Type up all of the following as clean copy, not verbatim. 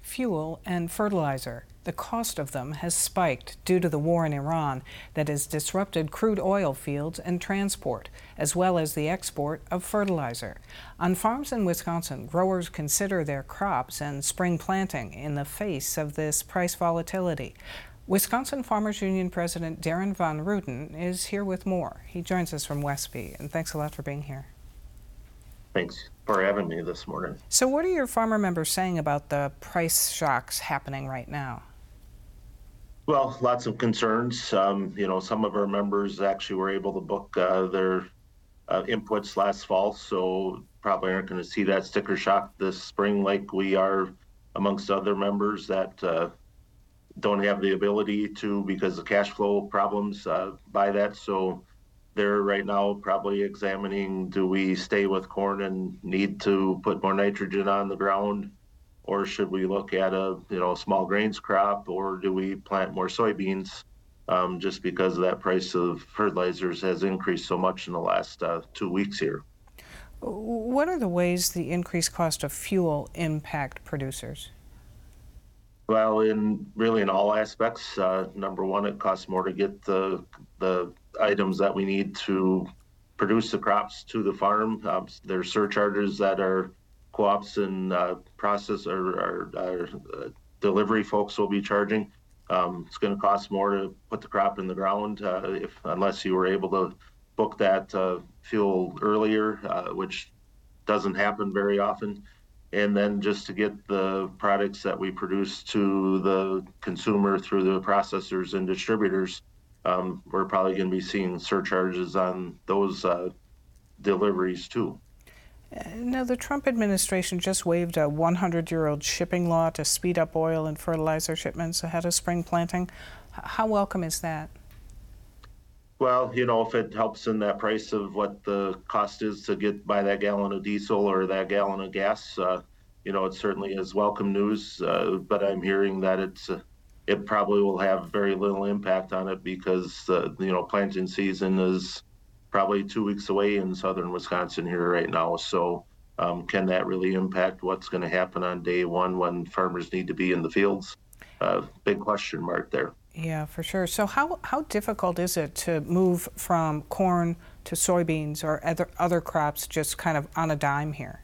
Fuel and fertilizer. The cost of them has spiked due to the war in Iran that has disrupted crude oil fields and transport, as well as the export of fertilizer. On farms in Wisconsin, growers consider their crops and spring planting in the face of this price volatility. Wisconsin Farmers Union President Darren Von Ruden is here with more. He joins us from Westby, and thanks a lot for being here. Thanks for having me this morning. So what are your farmer members saying about the price shocks happening right now? Well, lots of concerns. Some of our members actually were able to book their inputs last fall, so probably aren't going to see that sticker shock this spring like we are amongst other members that don't have the ability to because of cash flow problems buy that. So they're right now probably examining, do we stay with corn and need to put more nitrogen on the ground, or should we look at a small grains crop, or do we plant more soybeans just because that price of fertilizers has increased so much in the last 2 weeks here. What are the ways the increased cost of fuel impact producers? Well, in all aspects. Number one, it costs more to get the items that we need to produce the crops to the farm. There's surcharges that our co-ops and process or delivery folks will be charging. It's going to cost more to put the crop in the ground unless you were able to book that fuel earlier, which doesn't happen very often. And then just to get the products that we produce to the consumer through the processors and distributors, we're probably going to be seeing surcharges on those deliveries too. Now, the Trump administration just waived a 100-year-old shipping law to speed up oil and fertilizer shipments ahead of spring planting. How welcome is that? Well, if it helps in that price of what the cost is to buy that gallon of diesel or that gallon of gas, it certainly is welcome news. But I'm hearing that it probably will have very little impact on it because planting season is probably 2 weeks away in southern Wisconsin here right now. So can that really impact what's going to happen on day one when farmers need to be in the fields? Big question mark there. Yeah, for sure. So how difficult is it to move from corn to soybeans or other crops just kind of on a dime here?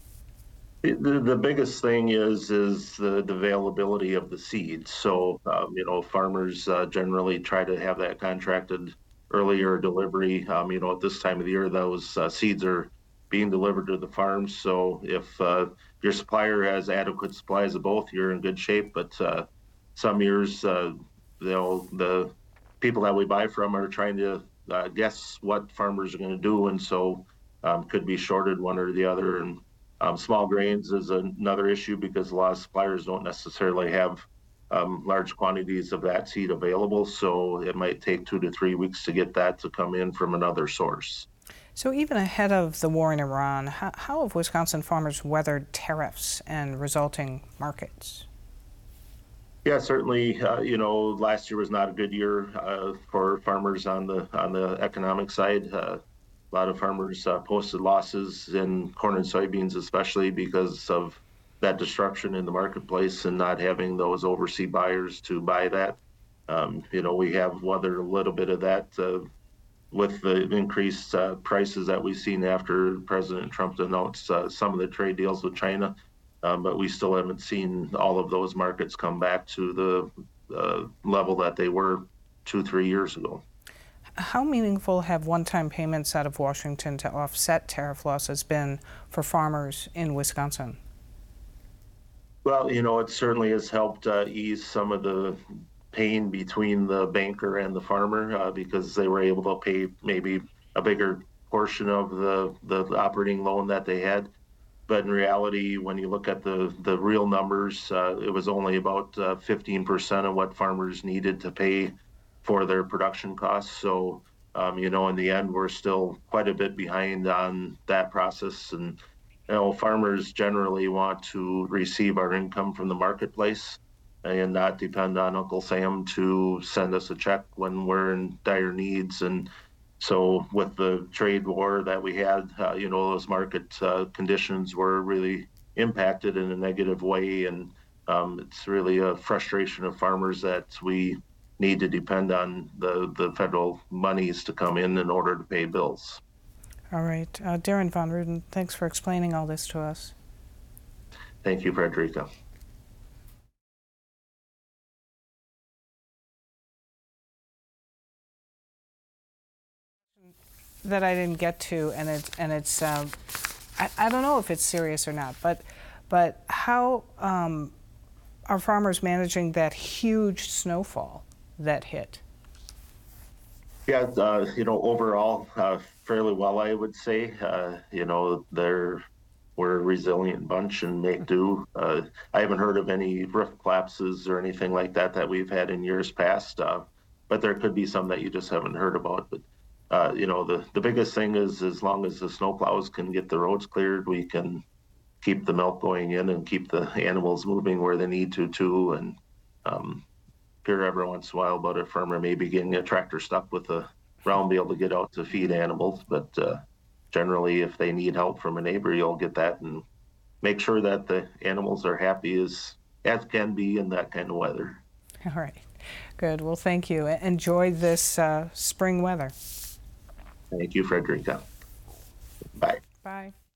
The biggest thing is the availability of the seeds. So, farmers generally try to have that contracted earlier delivery. At this time of the year, those seeds are being delivered to the farms. So if your supplier has adequate supplies of both, you're in good shape. But some years, the people that we buy from are trying to guess what farmers are going to do, and so could be shorted one or the other. And small grains is another issue because a lot of suppliers don't necessarily have large quantities of that seed available, so it might take 2 to 3 weeks to get that to come in from another source. So even ahead of the war in Iran, how have Wisconsin farmers weathered tariffs and resulting markets? Yeah, certainly. Last year was not a good year for farmers on the economic side. A lot of farmers posted losses in corn and soybeans, especially because of that disruption in the marketplace and not having those overseas buyers to buy that. We have weathered a little bit of that with the increased prices that we've seen after President Trump announced some of the trade deals with China. But we still haven't seen all of those markets come back to the level that they were 2-3 years ago. How meaningful have one-time payments out of Washington to offset tariff losses been for farmers in Wisconsin? Well, it certainly has helped ease some of the pain between the banker and the farmer because they were able to pay maybe a bigger portion of the operating loan that they had. But in reality, when you look at the real numbers, it was only about 15% of what farmers needed to pay for their production costs. So, in the end, we're still quite a bit behind on that process. And, farmers generally want to receive our income from the marketplace and not depend on Uncle Sam to send us a check when we're in dire needs. And so with the trade war that we had, those market conditions were really impacted in a negative way. And It's really a frustration of farmers that we need to depend on the federal monies to come in order to pay bills. All right. Darren Von Ruden, thanks for explaining all this to us. Thank you, Frederica. That I didn't get to, and it's I don't know if it's serious or not, but how are farmers managing that huge snowfall that hit? Yeah, overall, fairly well, I would say. We're a resilient bunch and make do. I haven't heard of any roof collapses or anything like that we've had in years past, but there could be some that you just haven't heard about. But the biggest thing is as long as the snowplows can get the roads cleared, we can keep the milk going in and keep the animals moving where they need to too. And hear every once in a while about a farmer maybe getting a tractor stuck with a round wheel to get out to feed animals, but generally, if they need help from a neighbor, you'll get that and make sure that the animals are happy as can be in that kind of weather. All right, good. Well, thank you. Enjoy this spring weather. Thank you, Frederica. Bye. Bye.